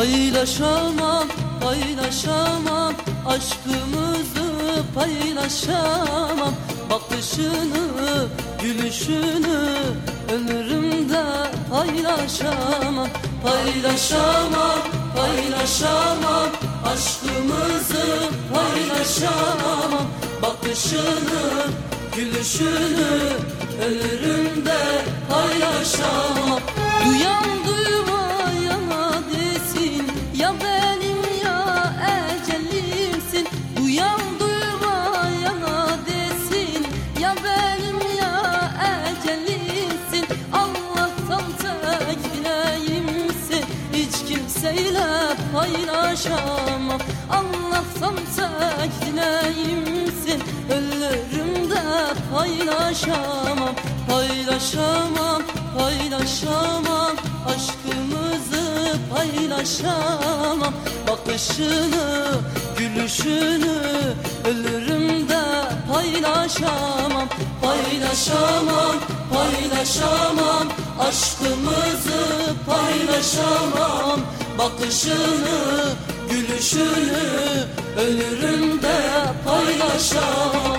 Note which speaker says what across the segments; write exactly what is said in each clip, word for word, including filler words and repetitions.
Speaker 1: Paylaşamam, paylaşamam, aşkımızı paylaşamam. Bakışını, gülüşünü ömrümde paylaşamam. Paylaşamam, paylaşamam, aşkımızı paylaşamam. Bakışını, gülüşünü ömrümde paylaşamam. Duyan duymayana desin, ya benim ya ecelimsin. Duyan duymayana desin, ya benim ya ecelimsin. Allah'tan tek dileğimsin, hiç kimseyle paylaşamam. Allah'tan tek dileğimsin, ölürümde paylaşamam. Paylaşamam, paylaşamam, aşkımızı paylaşamam. Bakışını, gülüşünü ölürümde paylaşamam. Paylaşamam, paylaşamam, aşkımızı paylaşamam. Bakışını, gülüşünü ölürümde paylaşamam.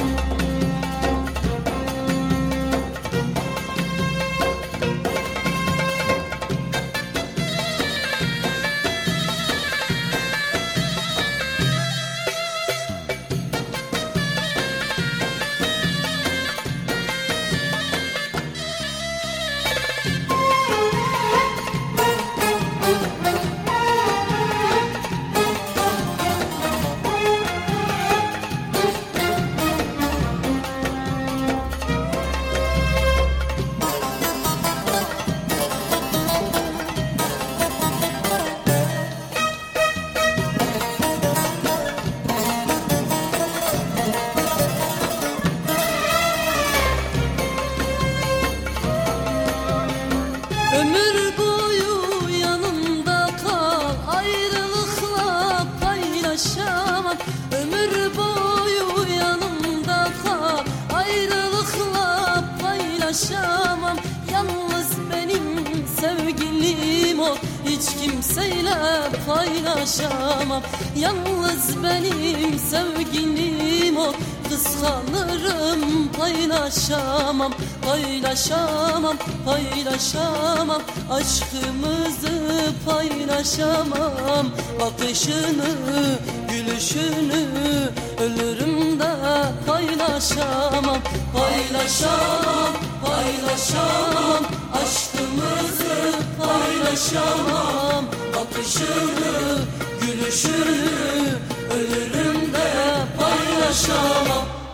Speaker 1: Ömür boyu yanımda kal, ayrılıkla paylaşamam. Ömür boyu yanımda kal, ayrılıkla paylaşamam. Yalnız benim sevgilim ol, hiç kimseyle paylaşamam. Yalnız benim sevgilim ol, kıskanırım paylaşamam. Paylaşamam, paylaşamam, aşkımızı paylaşamam. Bakışını, gülüşünü ölürüm de paylaşamam. Paylaşamam, paylaşamam, aşkımızı paylaşamam. Bakışını, gülüşünü ölürüm de paylaşamam.